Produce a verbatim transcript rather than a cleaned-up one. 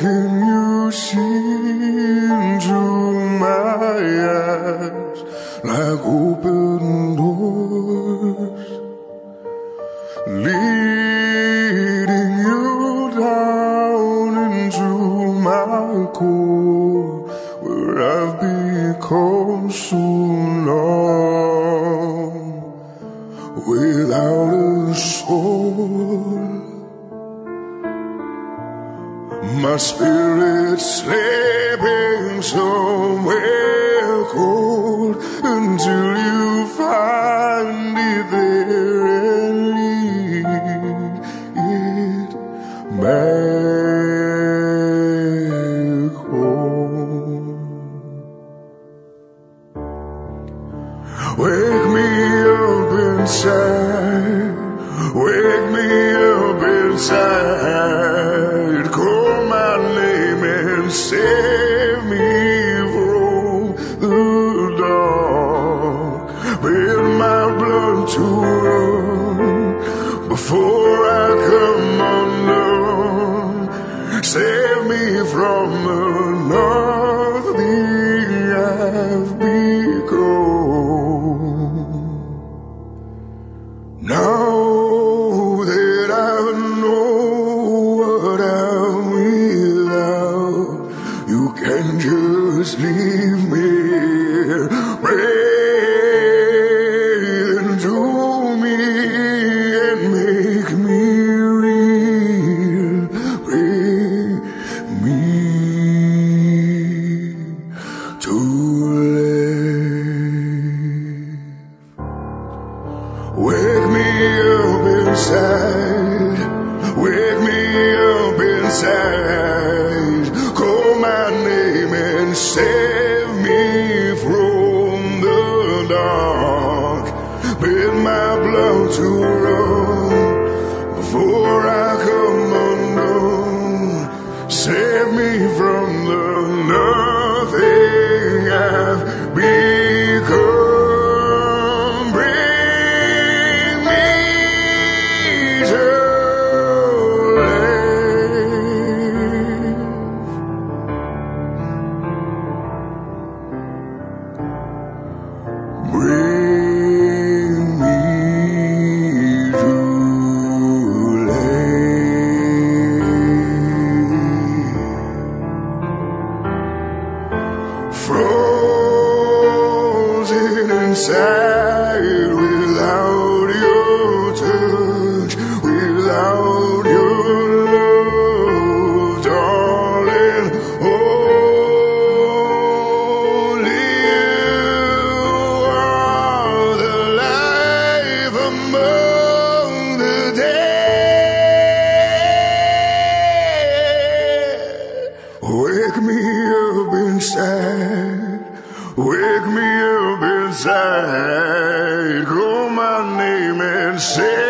can you see into my eyes like open doors, leading you down into my core, where I've become so long without a soul. My spirit's sleeping somewhere cold until you find it there and lead it back home. Wake me up inside, wake me up inside, call my name and save me from the dark. Build my blood to run before I come undone. Save me from the nothing I've become. Now that I know what I'm without, you can just leave me here. Breathe into me and make me real. Bring me to life. Wake me up inside, wake me up inside, call my name and save me from the dark. Bid my blood to run before I come undone. Save me from the nothing I've become. Bring me to life. Frozen inside without your touch, without your love, darling. Only you are the life among the dead. Wake me up inside, wake me up inside, call my name and say